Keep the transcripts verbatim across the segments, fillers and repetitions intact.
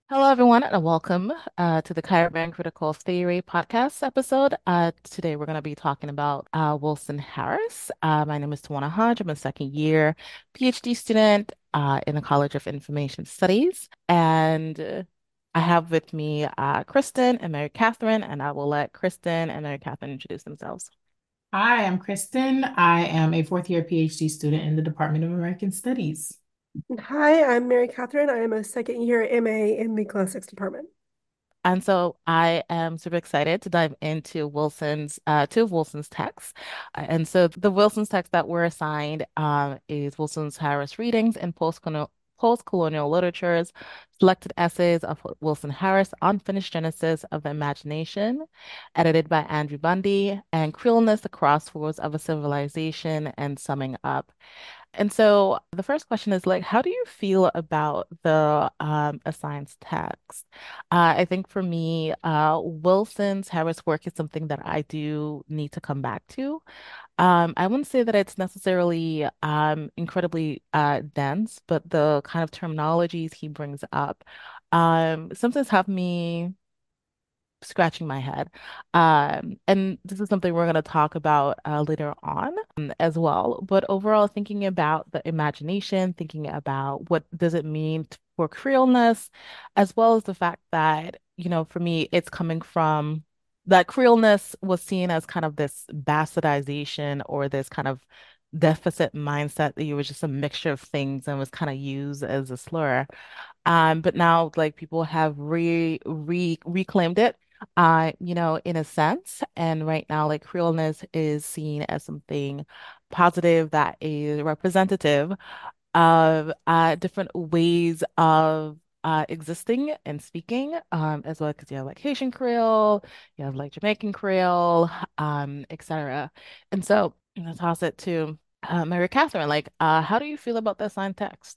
Hello, everyone, and welcome uh, to the Kyber Critical Theory podcast episode. Uh, today, we're going to be talking about uh, Wilson Harris. Uh, my name is Tawana Hodge. I'm a second year PhD student uh, in the College of Information Studies. And uh, I have with me uh, Kristen and Mary Catherine, and I will let Kristen and Mary Catherine introduce themselves. Hi, I'm Kristen. I am a fourth year PhD student in the Department of American Studies. Hi, I'm Mary Catherine. I am a second year M A in the classics department. And so I am super excited to dive into Wilson's uh, two of Wilson's texts. Uh, And so the Wilson's text that we're assigned um, is Wilson's Harris Readings in Post-Colonial Post-Colonial Literatures, Selected Essays of Wilson Harris, Unfinished Genesis of the Imagination, edited by Andrew Bundy, and Creoleness, The Crossroads of a Civilization, and Summing Up. And so the first question is like, how do you feel about the um, assigned text? Uh, I think for me, uh, Wilson's Harris work is something that I do need to come back to. Um, I wouldn't say that it's necessarily um, incredibly uh, dense, but the kind of terminologies he brings up um, sometimes have me scratching my head. Um, and this is something we're going to talk about uh, later on um, as well. But overall, thinking about the imagination, thinking about what does it mean t- for Creoleness, as well as the fact that, you know, for me, it's coming from that Creoleness was seen as kind of this bastardization or this kind of deficit mindset that you were just a mixture of things and was kind of used as a slur. Um, but now like people have re re reclaimed it, uh, you know, in a sense. And right now, like Creoleness is seen as something positive that is representative of uh different ways of uh existing and speaking, um, as well because you have like Haitian Creole, you have like Jamaican Creole, um, et cetera. And so I'm gonna toss it to uh, Mary Catherine. Like, uh, how do you feel about the assigned text?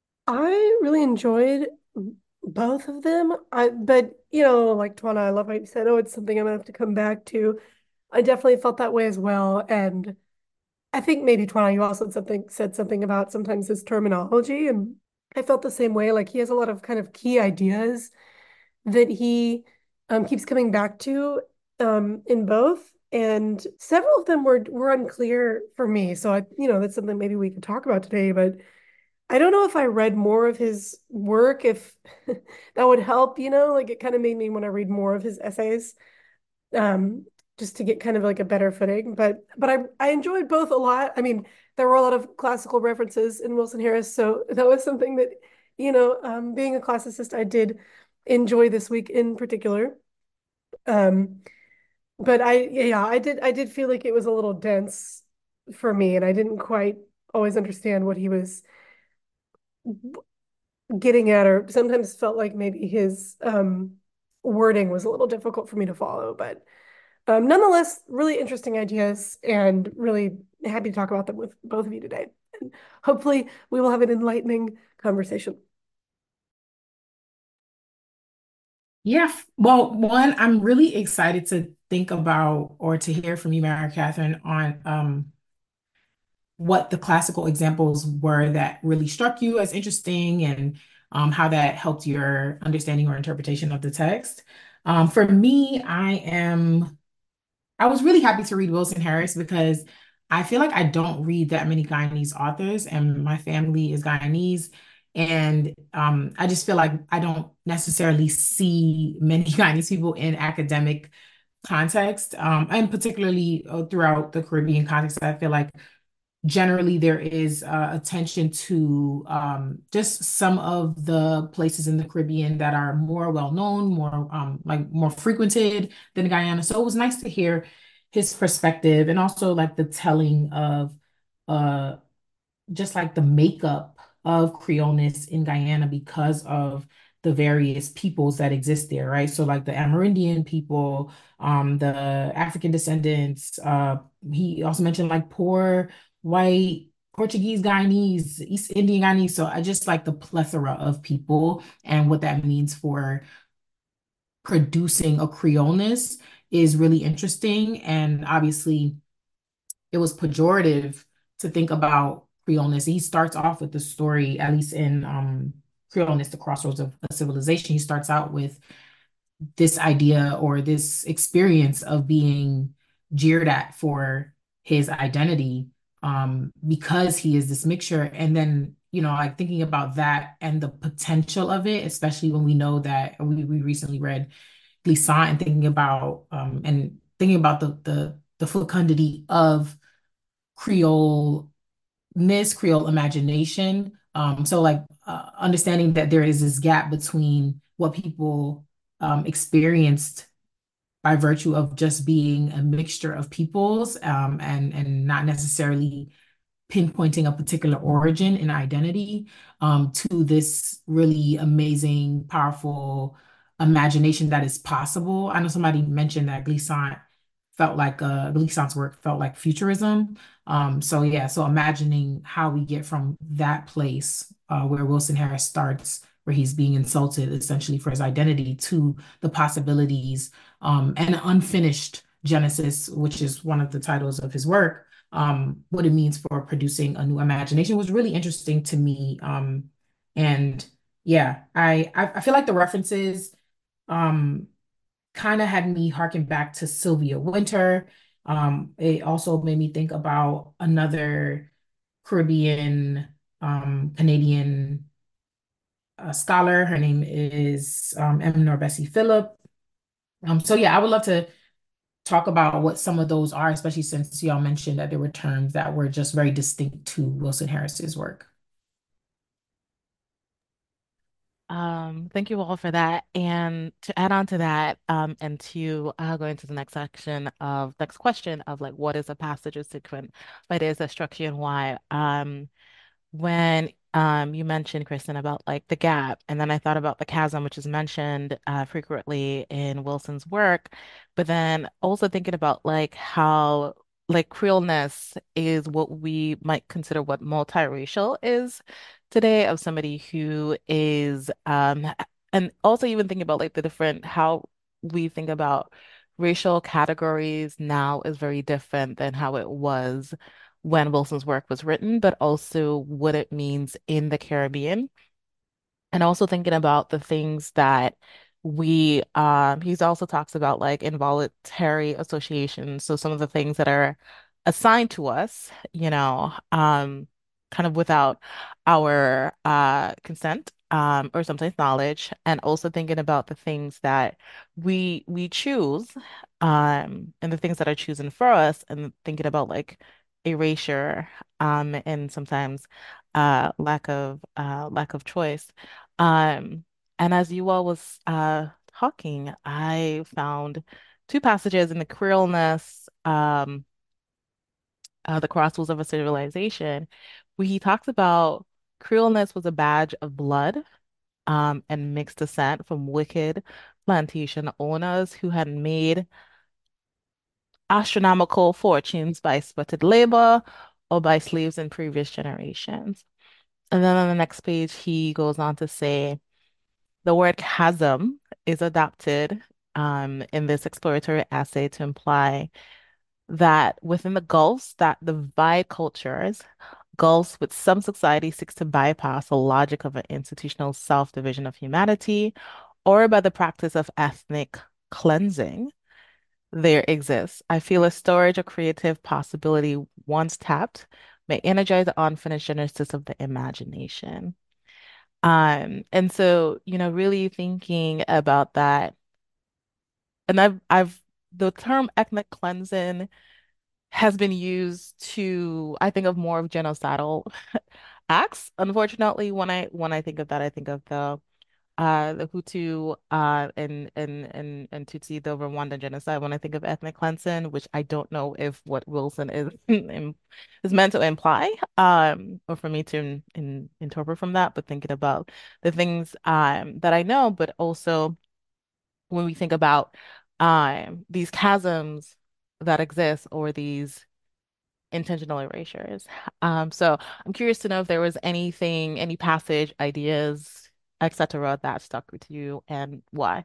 I really enjoyed both of them. I but you know, like Twana, I love how you said, oh, it's something I'm gonna have to come back to. I definitely felt that way as well. And I think maybe Twana, you also said something said something about sometimes his terminology, and I felt the same way. Like he has a lot of kind of key ideas that he um, keeps coming back to um, in both. And several of them were were unclear for me. So I, you know, that's something maybe we could talk about today. But I don't know if I read more of his work, if that would help, you know, like it kind of made me want to read more of his essays, um, just to get kind of like a better footing. But but I I enjoyed both a lot. I mean, there were a lot of classical references in Wilson Harris, so that was something that, you know, um, being a classicist, I did enjoy this week in particular. Um, but I yeah, I did I did feel like it was a little dense for me, and I didn't quite always understand what he was getting at, or sometimes felt like maybe his um, wording was a little difficult for me to follow. But um, nonetheless, really interesting ideas, and really happy to talk about them with both of you today. And hopefully, we will have an enlightening conversation. Yeah, f- well, one, I'm really excited to think about or to hear from you, Mary Catherine, on um, what the classical examples were that really struck you as interesting and um, how that helped your understanding or interpretation of the text. Um, for me, I am I was really happy to read Wilson Harris because I feel like I don't read that many Guyanese authors, and my family is Guyanese. And um, I just feel like I don't necessarily see many Guyanese people in academic context, um, and particularly uh, throughout the Caribbean context. I feel like generally there is uh, attention to um, just some of the places in the Caribbean that are more well known, more um, like more frequented than Guyana. So it was nice to hear his perspective and also like the telling of uh, just like the makeup of Creoleness in Guyana because of the various peoples that exist there, right? So like the Amerindian people, um, the African descendants, uh, he also mentioned like poor white Portuguese Guyanese, East Indian Guyanese. So I just like the plethora of people and what that means for producing a Creoleness is really interesting. And obviously it was pejorative to think about Creoleness. He starts off with the story, at least in um Creoleness, the crossroads of a civilization. He starts out with this idea or this experience of being jeered at for his identity, um, because he is this mixture. And then, you know, like thinking about that and the potential of it, especially when we know that we, we recently read Glissant, and thinking about um, and thinking about the the the fecundity of Creole Creoleness, Creole imagination. Um, so like uh, understanding that there is this gap between what people um, experienced by virtue of just being a mixture of peoples, um, and and not necessarily pinpointing a particular origin and identity, um, to this really amazing, powerful imagination that is possible. I know somebody mentioned that Glissant felt like uh, Glissant's work felt like futurism. Um, so yeah, so imagining how we get from that place uh, where Wilson Harris starts, where he's being insulted essentially for his identity, to the possibilities, um, and an unfinished Genesis, which is one of the titles of his work, um, what it means for producing a new imagination was really interesting to me. Um, and yeah, I, I I feel like the references um kind of had me harken back to Sylvia Wynter. Um, it also made me think about another Caribbean um Canadian uh, scholar. Her name is um, Eleanor Bessie Phillip. Um, so yeah, I would love to talk about what some of those are, especially since y'all mentioned that there were terms that were just very distinct to Wilson Harris's work. Um, thank you all for that. And to add on to that, um, and to uh, go into the next section of next question of like what is a passage or sequence, but is a structure and why. Um, when um you mentioned, Kristen, about like the gap, and then I thought about the chasm, which is mentioned uh, frequently in Wilson's work, but then also thinking about like how like Creoleness is what we might consider what multiracial is today, of somebody who is um and also even thinking about like the different how we think about racial categories now is very different than how it was when Wilson's work was written, but also what it means in the Caribbean. And also thinking about the things that we, um, he's also talks about like involuntary associations. So some of the things that are assigned to us, you know, um, kind of without our uh consent. Um, or sometimes knowledge, and also thinking about the things that we we choose, um, and the things that are chosen for us, and thinking about like erasure, um, and sometimes uh lack of uh lack of choice. Um, and as you all was uh talking, I found two passages in the Queerless, um, uh, the Crossroads of a Civilization, where he talks about Creoleness was a badge of blood, um, and mixed descent from wicked plantation owners who had made astronomical fortunes by sweated labor or by slaves in previous generations. And then on the next page, he goes on to say, the word chasm is adopted um, in this exploratory essay to imply that within the gulfs that divide cultures, gulfs which some society seeks to bypass the logic of an institutional self-division of humanity, or by the practice of ethnic cleansing, there exists. I feel a storage of creative possibility once tapped may energize the unfinished genesis of the imagination. Um, and so, you know, really thinking about that, and I've I've the term ethnic cleansing has been used to, I think, of more of genocidal acts. Unfortunately, when I when I think of that, I think of the uh the Hutu uh and and and and Tutsi, the Rwandan genocide. When I think of ethnic cleansing, which I don't know if what Wilson is is meant to imply, um, or for me to in, in, interpret from that, but thinking about the things um that I know, but also when we think about um these chasms that exist, or these intentional erasures. Um, so I'm curious to know if there was anything, any passage, ideas, et cetera, that stuck with you and why.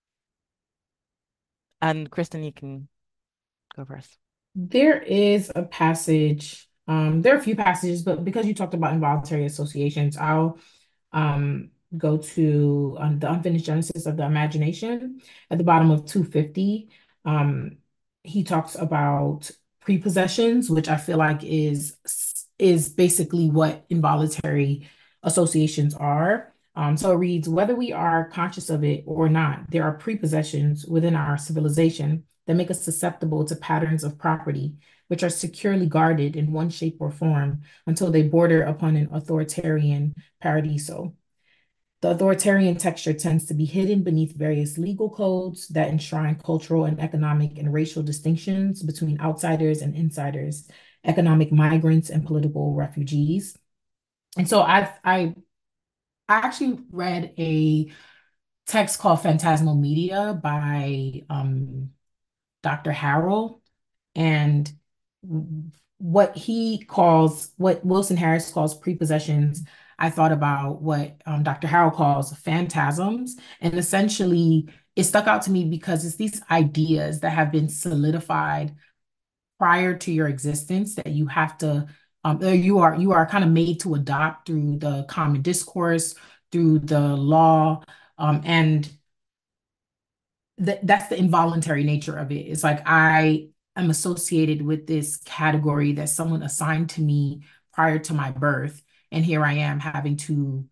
And Kristen, you can go first. There is a passage, um, there are a few passages, but because you talked about involuntary associations, I'll um go to um, the unfinished genesis of the imagination at the bottom of two fifty. Um, he talks about prepossessions, which I feel like is is basically what involuntary associations are. Um, so it reads, whether we are conscious of it or not, there are prepossessions within our civilization that make us susceptible to patterns of property, which are securely guarded in one shape or form until they border upon an authoritarian paradiso. The authoritarian texture tends to be hidden beneath various legal codes that enshrine cultural and economic and racial distinctions between outsiders and insiders, economic migrants and political refugees. And so I I I actually read a text called Phantasmal Media by um, Doctor Harrell, and what he calls, what Wilson Harris calls prepossessions, I thought about what um, Doctor Harrell calls phantasms. And essentially, it stuck out to me because it's these ideas that have been solidified prior to your existence that you have to, um, you are you are kind of made to adopt through the common discourse, through the law, um, and th that's the involuntary nature of it. It's like I am associated with this category that someone assigned to me prior to my birth, and here I am having to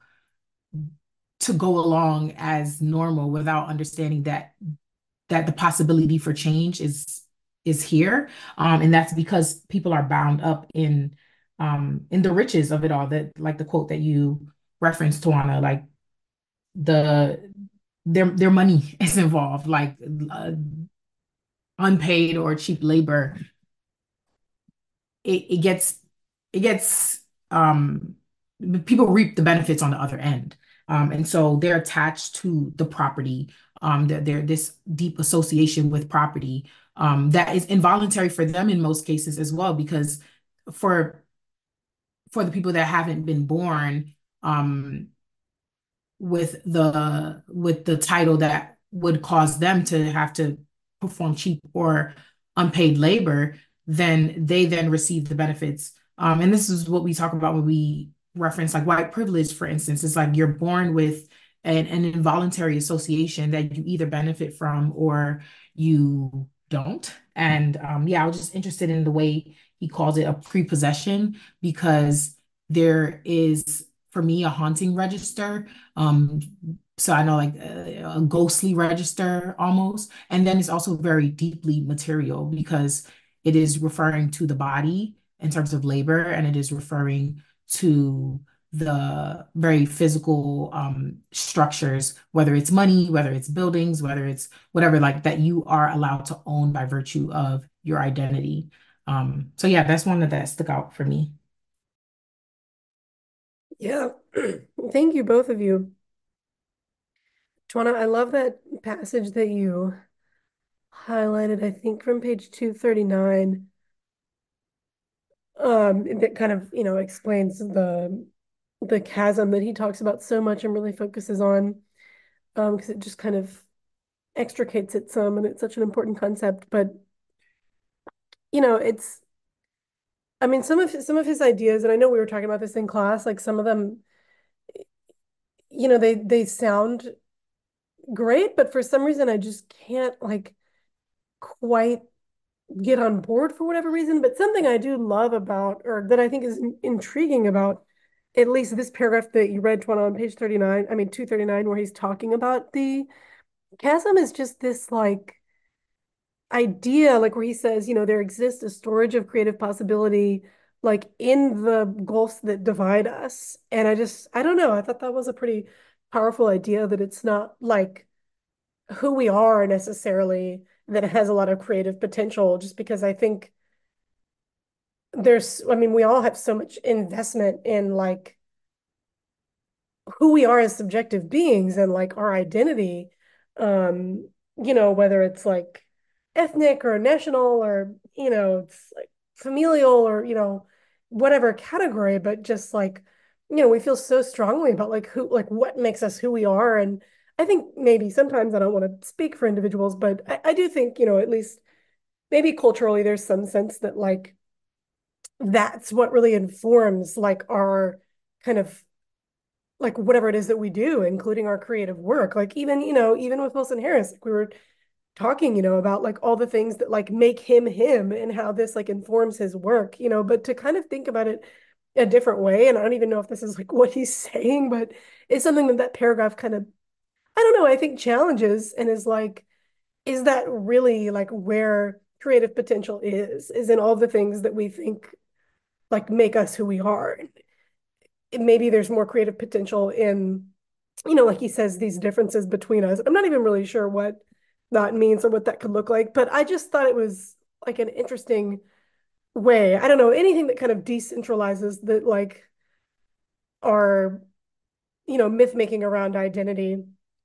to go along as normal without understanding that that the possibility for change is is here, um, and that's because people are bound up in um, in the riches of it all. That like the quote that you referenced, Tawana, like the their their money is involved, like uh, unpaid or cheap labor, it, it gets it gets um people reap the benefits on the other end. Um, and so they're attached to the property. Um, they're, they're this deep association with property um, that is involuntary for them in most cases as well, because for for the people that haven't been born, um, with the with the title that would cause them to have to perform cheap or unpaid labor, then they then receive the benefits. Um, and this is what we talk about when we reference like white privilege, for instance. It's like you're born with an, an involuntary association that you either benefit from or you don't. And um, yeah, I was just interested in the way he calls it a prepossession because there is, for me, a haunting register, um, so I know like a, a ghostly register almost. And then it's also very deeply material because it is referring to the body in terms of labor, and it is referring to the very physical um, structures, whether it's money, whether it's buildings, whether it's whatever, like that you are allowed to own by virtue of your identity. Um, so yeah, that's one that stuck out for me. Yeah. Thank you, both of you. Joanna, I love that passage that you highlighted, I think from page two thirty-nine. Um, that kind of, you know, explains the the chasm that he talks about so much and really focuses on, um, because it just kind of extricates it some, and it's such an important concept. But you know, it's, I mean, some of his, some of his ideas, and I know we were talking about this in class, like some of them, you know, they they sound great, but for some reason I just can't like quite get on board for whatever reason. But something I do love about, or that I think is in- intriguing about, at least this paragraph that you read, Twana, on page thirty-nine, I mean, two thirty-nine, where he's talking about the chasm, is just this like idea, like where he says, you know, there exists a storage of creative possibility, like in the gulfs that divide us. And I just, I don't know, I thought that was a pretty powerful idea that it's not like who we are necessarily that has a lot of creative potential, just because I think there's, I mean, we all have so much investment in like who we are as subjective beings and like our identity, um, you know, whether it's like ethnic or national or, you know, it's like familial or, you know, whatever category, but just like, you know, we feel so strongly about like who, like what makes us who we are. And I think maybe sometimes I don't want to speak for individuals, but I, I do think, you know, at least maybe culturally, there's some sense that like that's what really informs like our kind of like whatever it is that we do, including our creative work. Like even, you know, even with Wilson Harris, like we were talking, you know, about like all the things that like make him him and how this like informs his work, you know, but to kind of think about it a different way, and I don't even know if this is like what he's saying, but it's something that that paragraph kind of, I don't know, I think challenges and is like, is that really like where creative potential is, is in all the things that we think like make us who we are. Maybe there's more creative potential in, you know, like he says, these differences between us. I'm not even really sure what that means or what that could look like, but I just thought it was like an interesting way. I don't know, anything that kind of decentralizes that like our, you know, myth making around identity.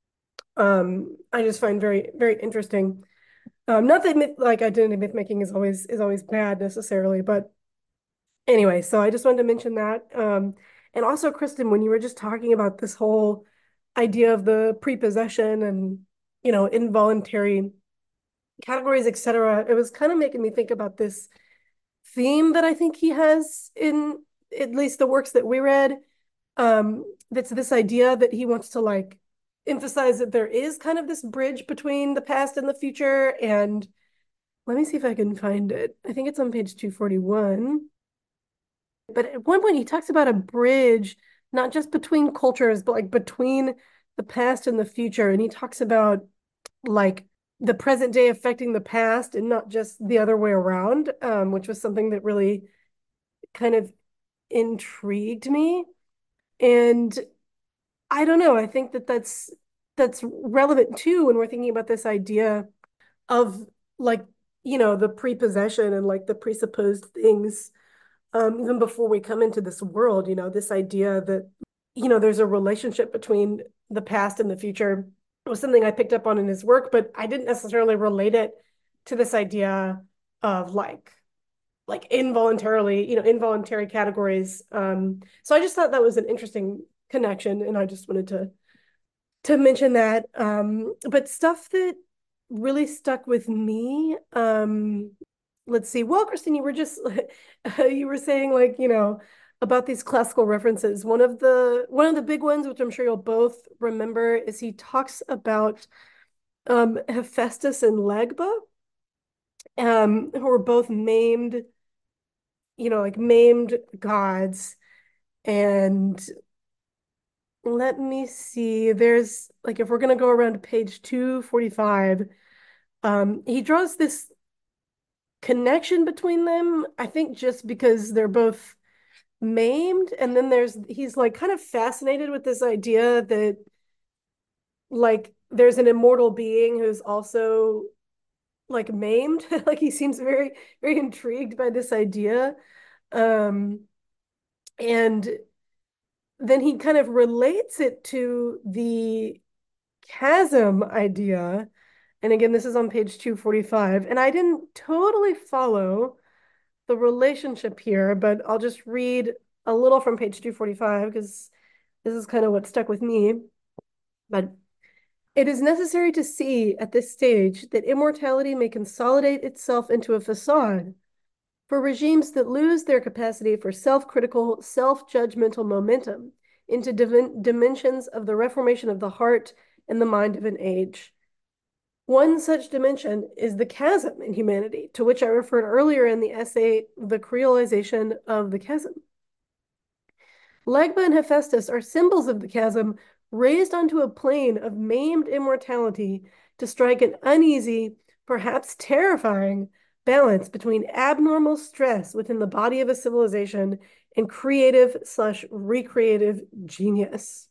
Um, I just find very, very interesting. Um, not that myth, like identity myth making is always is always bad necessarily, but anyway, so I just wanted to mention that. Um, and also, Kristen, when you were just talking about this whole idea of the prepossession and, you know, involuntary categories, et cetera, it was kind of making me think about this theme that I think he has in at least the works that we read. Um, that's this idea that he wants to like emphasize that there is kind of this bridge between the past and the future. And let me see if I can find it. I think it's on page two forty-one. But at one point, he talks about a bridge, not just between cultures, but like between the past and the future. And he talks about like the present day affecting the past and not just the other way around, um, which was something that really kind of intrigued me. And I don't know, I think that that's that's relevant too when we're thinking about this idea of like, you know, the prepossession and like the presupposed things um, even before we come into this world, you know, this idea that, you know, there's a relationship between the past and the future was something I picked up on in his work, but I didn't necessarily relate it to this idea of like, like involuntarily, you know, involuntary categories. Um, so I just thought that was an interesting connection, and I just wanted to to mention that. Um, but stuff that really stuck with me, um, let's see. Well, Kristen, you were just you were saying like, you know, about these classical references. One of the one of the big ones, which I'm sure you'll both remember, is he talks about um Hephaestus and Legba, um, who were both maimed, you know, like maimed gods. And let me see, there's like if we're gonna go around to page two forty-five, um, he draws this connection between them, I think just because they're both maimed. And then there's he's like kind of fascinated with this idea that like there's an immortal being who's also like maimed. Like he seems very, very intrigued by this idea. Um, and then he kind of relates it to the chasm idea. And again, this is on page two forty-five. And I didn't totally follow the relationship here, but I'll just read a little from page two forty-five because this is kind of what stuck with me. But it is necessary to see at this stage that immortality may consolidate itself into a facade for regimes that lose their capacity for self-critical, self-judgmental momentum into dimensions of the reformation of the heart and the mind of an age. One such dimension is the chasm in humanity, to which I referred earlier in the essay, The Creolization of the Chasm. Legba and Hephaestus are symbols of the chasm raised onto a plane of maimed immortality to strike an uneasy, perhaps terrifying, balance between abnormal stress within the body of a civilization and creative slash recreative genius.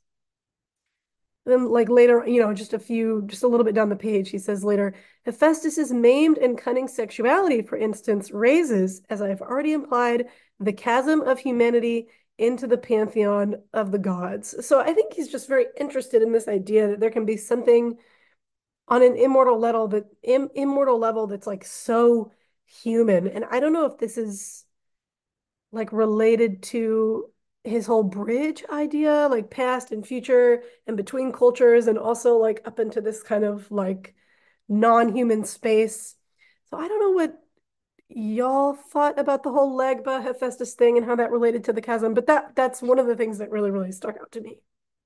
Then, like later, you know, just a few, just a little bit down the page, he says later, Hephaestus's maimed and cunning sexuality, for instance, raises, as I've already implied, the chasm of humanity into the pantheon of the gods. So I think he's just very interested in this idea that there can be something on an immortal level that Im immortal level that's like so human. And I don't know if this is like related to his whole bridge idea, like past and future and between cultures, and also like up into this kind of like non-human space. So I don't know what y'all thought about the whole Legba Hephaestus thing and how that related to the chasm, but that that's one of the things that really, really stuck out to me.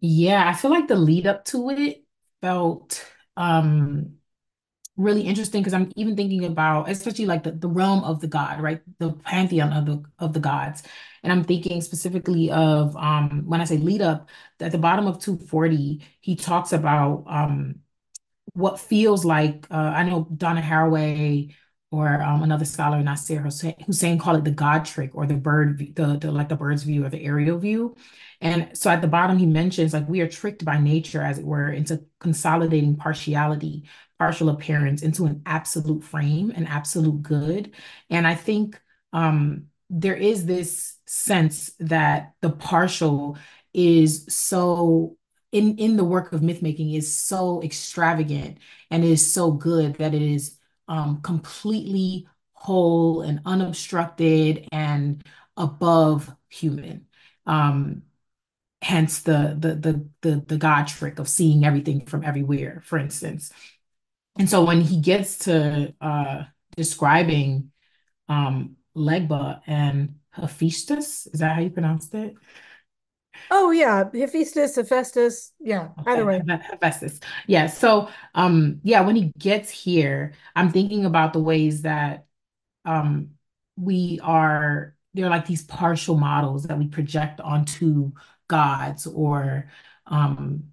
Yeah, I feel like the lead up to it felt um really interesting because I'm even thinking about especially like the, the realm of the god, right? The pantheon of the of the gods. And I'm thinking specifically of um when I say lead up, at the bottom of two forty, he talks about um what feels like uh, I know Donna Haraway or um, another scholar, Nasir Hussein, Hussein call it the God trick or the bird, view- the, the like the bird's view or the aerial view. And so at the bottom, he mentions like we are tricked by nature, as it were, into consolidating partiality, partial appearance into an absolute frame, an absolute good. And I think um, there is this sense that the partial is so in in the work of myth making is so extravagant and is so good that it is um, completely whole and unobstructed and above human. Um, hence the, the the the the God trick of seeing everything from everywhere, for instance. And so when he gets to uh, describing um, Legba and Hephaestus, is that how you pronounced it? Oh yeah, Hephaestus, Hephaestus. Yeah, either Okay, way. Hepha- Hephaestus. Yeah. So, um, yeah, when he gets here, I'm thinking about the ways that um we are they're like these partial models that we project onto gods or um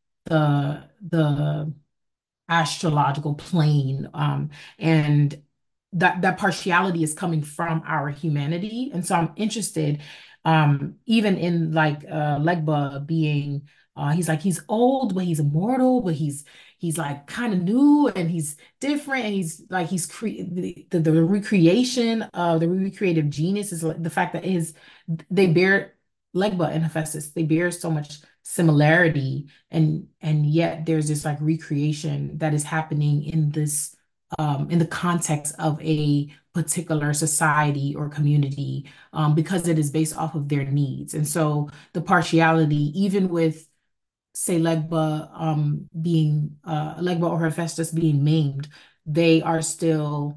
the the astrological plane. Um, and that that partiality is coming from our humanity. And so I'm interested, um, even in like uh Legba being uh he's like he's old, but he's immortal, but he's he's like kind of new and he's different and he's like he's cre the, the the recreation of the recreative genius is like the fact that his they bear Legba and Hephaestus, they bear so much similarity and and yet there's this like recreation that is happening in this um in the context of a particular society or community um because it is based off of their needs. And so the partiality even with say Legba um being uh Legba or Hephaestus being maimed, they are still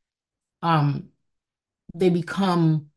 um they become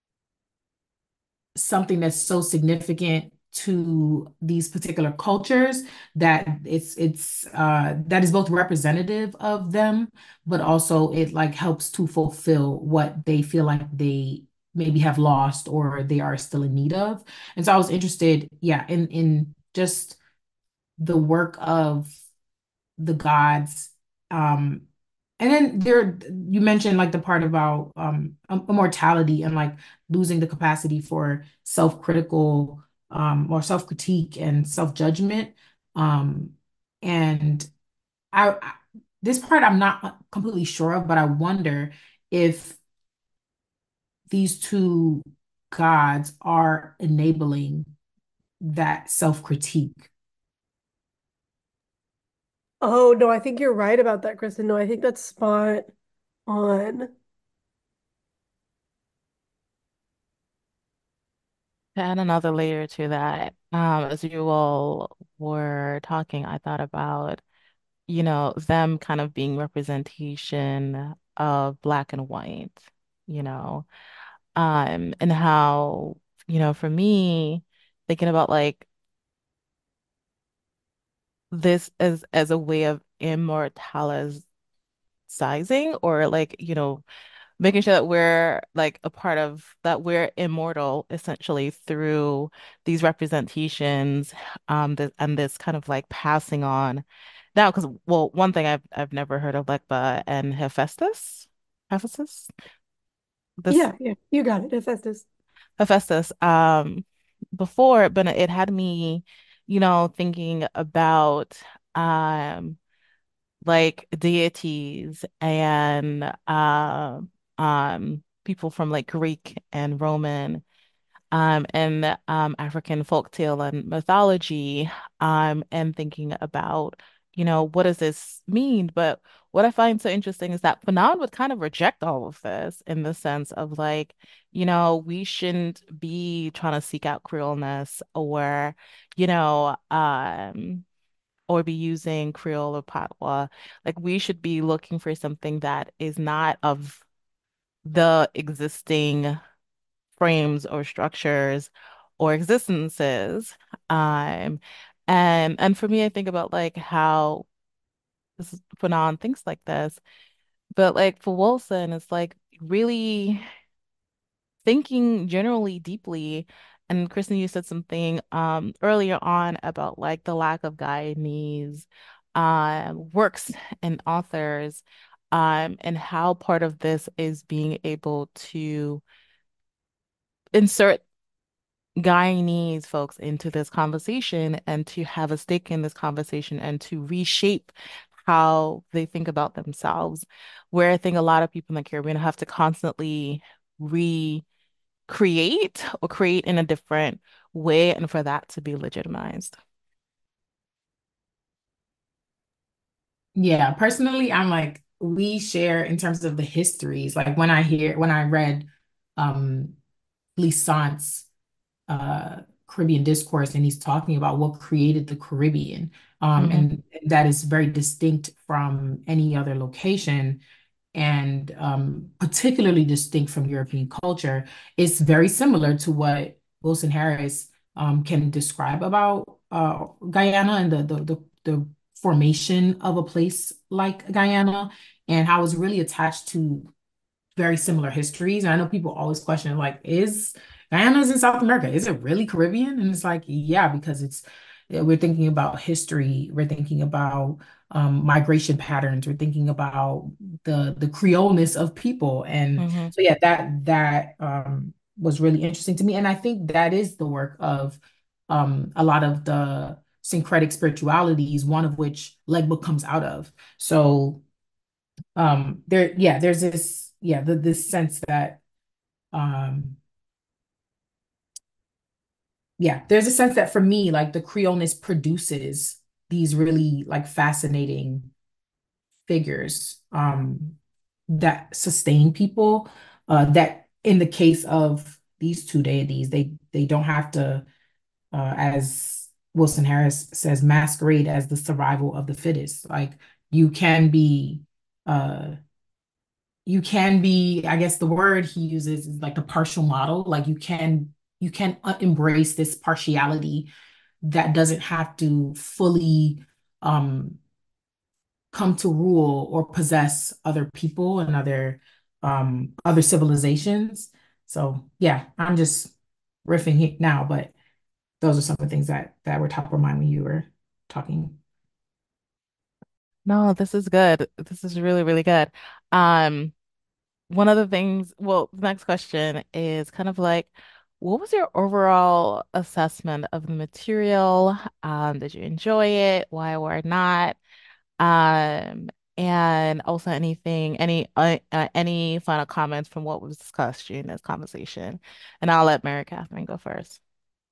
something that's so significant to these particular cultures that it's it's uh that is both representative of them, but also it like helps to fulfill what they feel like they maybe have lost or they are still in need of. And so I was interested, yeah, in in just the work of the gods. Um, and then there, you mentioned like the part about um im- immortality and like losing the capacity for self-critical um or self-critique and self-judgment. Um, and I, I this part I'm not completely sure of, but I wonder if these two gods are enabling that self-critique. Oh no, I think you're right about that, Kristen. No, I think that's spot on. To add another layer to that, um, as you all were talking, I thought about, you know, them kind of being representation of black and white, you know, um, and how, you know, for me, thinking about like this as as a way of immortalizing or like, you know, making sure that we're like a part of that we're immortal essentially through these representations um th and this kind of like passing on now because well one thing I've I've never heard of Legba and Hephaestus Hephaestus this Yeah, yeah, you got it, Hephaestus. Hephaestus um before but it had me you know thinking about um like deities and um um people from like Greek and Roman um and um African folktale and mythology um and thinking about you know what does this mean, but what I find so interesting is that Fanon would kind of reject all of this in the sense of like you know we shouldn't be trying to seek out Creoleness or you know um or be using Creole or Patois. Like we should be looking for something that is not of the existing frames or structures or existences. Um, and and for me, I think about like how this is Fanon thinks like this, but like for Wilson, it's like really thinking generally deeply. And Kristen, you said something um earlier on about like the lack of Guyanese um works and authors, um, and how part of this is being able to insert Guyanese folks into this conversation and to have a stake in this conversation and to reshape how they think about themselves. Where I think a lot of people in the Caribbean have to constantly recreate or create in a different way and for that to be legitimized. Yeah, personally, I'm like, we share in terms of the histories. Like when I hear, when I read um Glissant's uh Caribbean Discourse, and he's talking about what created the Caribbean. Um, Hmm. and that is very distinct from any other location and um, particularly distinct from European culture. It's very similar to what Wilson Harris um, can describe about uh, Guyana and the, the the the formation of a place like Guyana, and how it's really attached to very similar histories. And I know people always question, like, is Guyana's in South America? Is it really Caribbean? And it's like, yeah, because it's we're thinking about history, we're thinking about um, migration patterns, we're thinking about the the Creoleness of people. And Hmm. so yeah, that that um, was really interesting to me. And I think that is the work of um, a lot of the syncretic spiritualities, one of which Legba comes out of. So um there yeah there's this yeah the, this sense that um yeah there's a sense that for me like the Creoleness produces these really like fascinating figures um that sustain people, uh that in the case of these two deities they they don't have to, uh as Wilson Harris says, masquerade as the survival of the fittest. Like you can be uh you can be, I guess the word he uses is like the partial model. Like you can you can uh, embrace this partiality that doesn't have to fully um come to rule or possess other people and other um other civilizations. So yeah, I'm just riffing it now, but those are some of the things that that were top of mind when you were talking. No, this is good. This is really, really good. Um, One of the things, well, the next question is kind of like, what was your overall assessment of the material? Um, did you enjoy it? Why or not? Um, and also anything, any uh, uh, any final comments from what was discussed during this conversation? And I'll let Mary Catherine go first.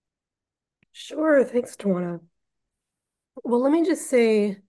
Sure, thanks, Tawana. Well, let me just say,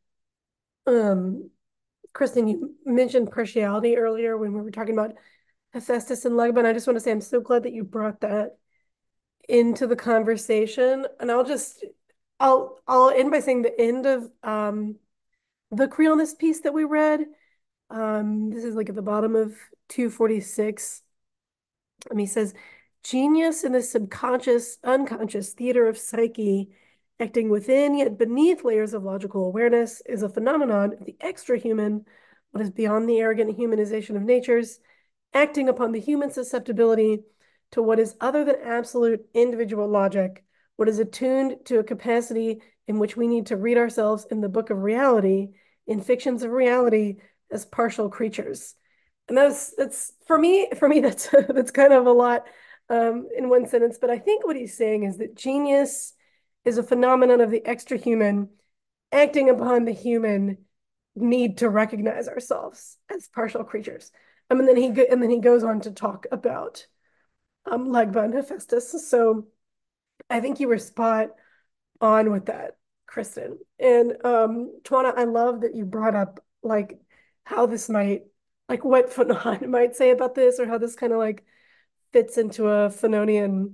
um, Kristen, you mentioned partiality earlier when we were talking about Hephaestus and Legba, and I just want to say I'm so glad that you brought that into the conversation. And I'll just I'll I'll end by saying the end of um the Creoleness piece that we read. Um, this is like at the bottom of two forty-six. And he says, genius in the subconscious, unconscious theater of psyche, acting within yet beneath layers of logical awareness, is a phenomenon of the extra-human, what is beyond the arrogant humanization of natures, acting upon the human susceptibility to what is other than absolute individual logic, what is attuned to a capacity in which we need to read ourselves in the book of reality, in fictions of reality, as partial creatures. And that's that's for me, for me, that's that's kind of a lot um, in one sentence. But I think what he's saying is that genius is a phenomenon of the extra human acting upon the human need to recognize ourselves as partial creatures. Um, and then he go- and then he goes on to talk about um, Legba and Hephaestus. So I think you were spot on with that, Kristen. And um, Tawana, I love that you brought up like how this might, like what Fanon might say about this, or how this kind of like fits into a Fanonian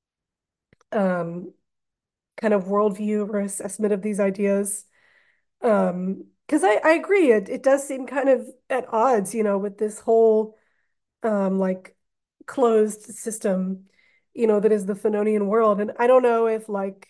um, kind of worldview or assessment of these ideas. Um, because I, I agree, it, it does seem kind of at odds, you know, with this whole um like closed system. you know, that is the Fanonian world. And I don't know if like,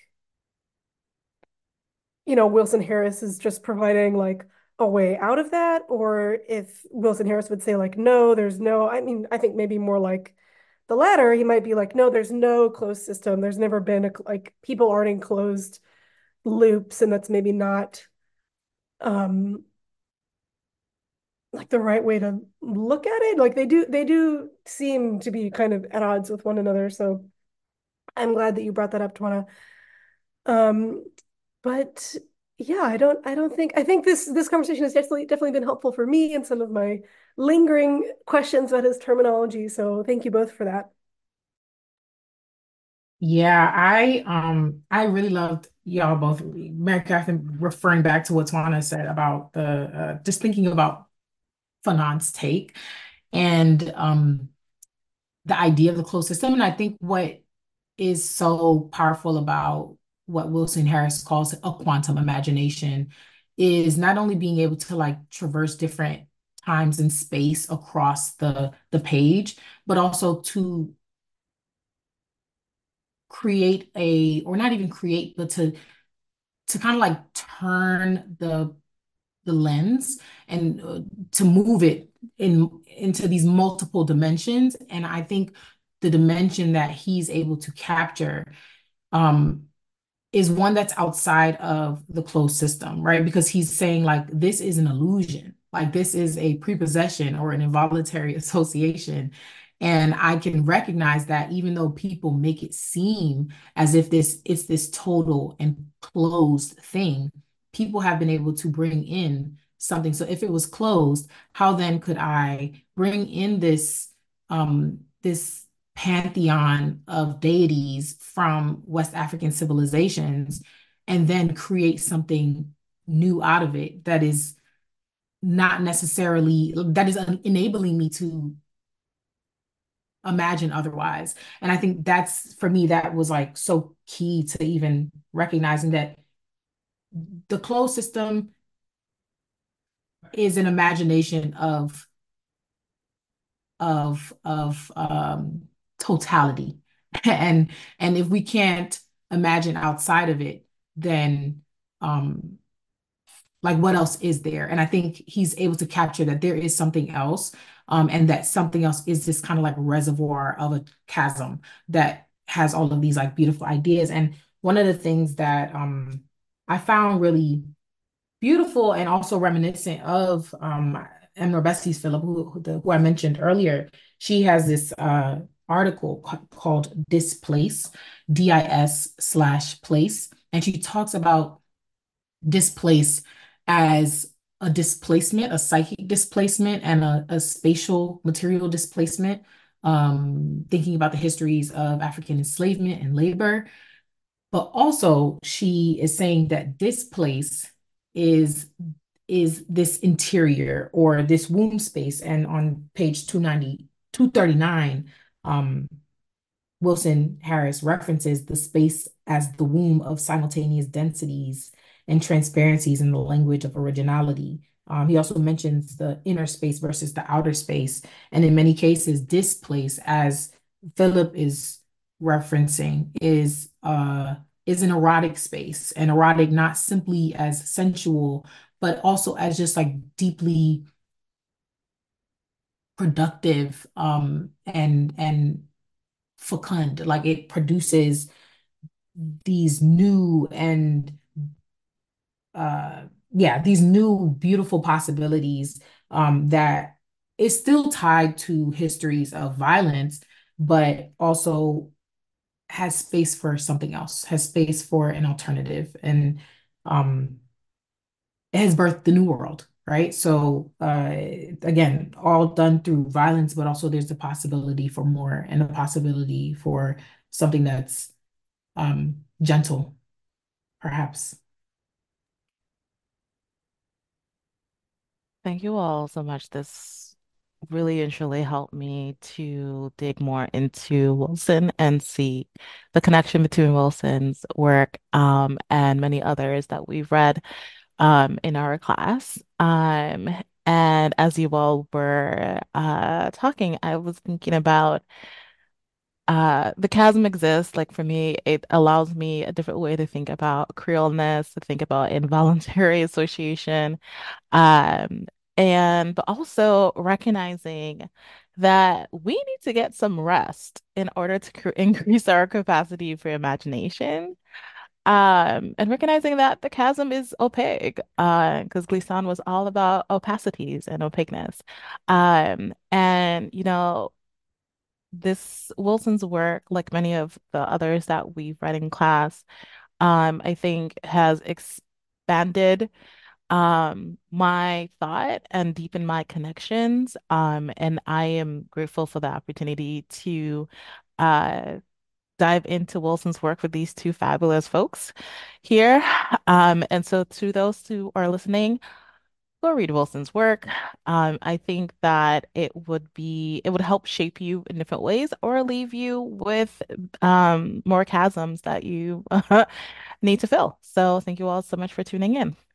you know, Wilson Harris is just providing like a way out of that, or if Wilson Harris would say like, no, there's no, I mean, I think maybe more like the latter. He might be like, no, there's no closed system. There's never been a, like, people aren't in closed loops, and that's maybe not um like the right way to look at it. Like they do they do seem to be kind of at odds with one another. So I'm glad that you brought that up, Twana. Um, but yeah, I don't I don't think I think this this conversation has definitely definitely been helpful for me and some of my lingering questions about his terminology. So thank you both for that. Yeah, I um I really loved y'all both, Mary Catherine, referring back to what Twana said about the uh, just thinking about Fanon's take and um the idea of the closed system. And I think what is so powerful about what Wilson Harris calls a quantum imagination is not only being able to like traverse different times and space across the the page, but also to create a, or not even create, but to to kind of like turn the the lens and uh, to move it in into these multiple dimensions. And I think the dimension that he's able to capture um is one that's outside of the closed system, right? Because he's saying like this is an illusion, like this is a prepossession or an involuntary association. And I can recognize that even though people make it seem as if this it's this total and closed thing, people have been able to bring in something. So if it was closed, how then could I bring in this um this pantheon of deities from West African civilizations and then create something new out of it that is not necessarily, that is enabling me to imagine otherwise. And I think that's, for me, that was like so key to even recognizing that the closed system is an imagination of of of um, totality, and and if we can't imagine outside of it, then um, like what else is there? And I think he's able to capture that there is something else, um, and that something else is this kind of like reservoir of a chasm that has all of these like beautiful ideas. And one of the things that um, I found really beautiful and also reminiscent of um M. Norbesky's Philip, who, who, the, who I mentioned earlier. She has this uh, article ca- called Displace, D I S slash place. And she talks about displace as a displacement, a psychic displacement, and a, a spatial material displacement, um, thinking about the histories of African enslavement and labor. But also, she is saying that this place is is this interior or this womb space. And on page two ninety, two thirty-nine, um, Wilson Harris references the space as the womb of simultaneous densities and transparencies in the language of originality. Um, he also mentions the inner space versus the outer space. And in many cases, this place, as Philip is referencing, is uh, is an erotic space, and erotic not simply as sensual, but also as just like deeply productive um, and and fecund. Like it produces these new and uh yeah, these new beautiful possibilities um that is still tied to histories of violence, but also has space for something else, has space for an alternative, and um it has birthed the new world, right? So uh again, all done through violence, but also there's the possibility for more and the possibility for something that's um gentle, perhaps. Thank you all so much. This really and truly helped me to dig more into Wilson and see the connection between Wilson's work um, and many others that we've read um, in our class. Um, and as you all were uh, talking, I was thinking about uh the chasm exists. Like for me, it allows me a different way to think about Creoleness, to think about involuntary association, um, and but also recognizing that we need to get some rest in order to cr increase our capacity for imagination. Um, and recognizing that the chasm is opaque, uh, because Glissant was all about opacities and opaqueness. Um, and you know, this Wilson's work, like many of the others that we've read in class, um, I think has expanded um my thought and deepened my connections. Um, and I am grateful for the opportunity to uh dive into Wilson's work with these two fabulous folks here. Um, and so to those who are listening, go read Wilson's work. Um, I think that it would be it would help shape you in different ways or leave you with um more chasms that you need to fill. So thank you all so much for tuning in.